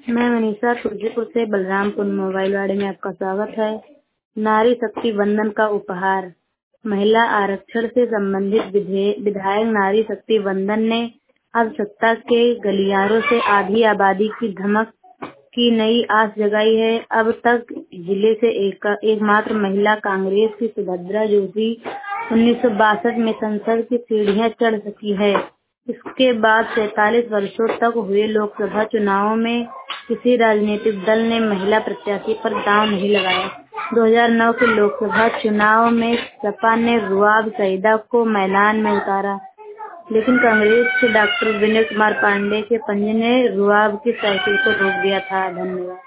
मैं मनीषा तुलसीपुर से बलरामपुर मोबाइल वाड़े में आपका स्वागत है। नारी शक्ति वंदन का उपहार। महिला आरक्षण से संबंधित विधायक नारी शक्ति वंदन ने अब सत्ता के गलियारों से आधी आबादी की धमक की नई आस जगाई है। अब तक जिले से एकमात्र महिला कांग्रेस की सुभद्रा जोशी 1962 में संसद की सीढ़ियां चढ़ सकी है। इसके बाद 47 वर्षों तक हुए लोकसभा चुनावों में किसी राजनीतिक दल ने महिला प्रत्याशी पर दांव नहीं लगाया। 2009 के लोकसभा चुनाव में सपा ने रुआब सईदा को मैदान में उतारा, लेकिन कांग्रेस के डॉक्टर विनय कुमार पांडे के पंजे ने रुआब की साइकिल को रोक दिया था। धन्यवाद।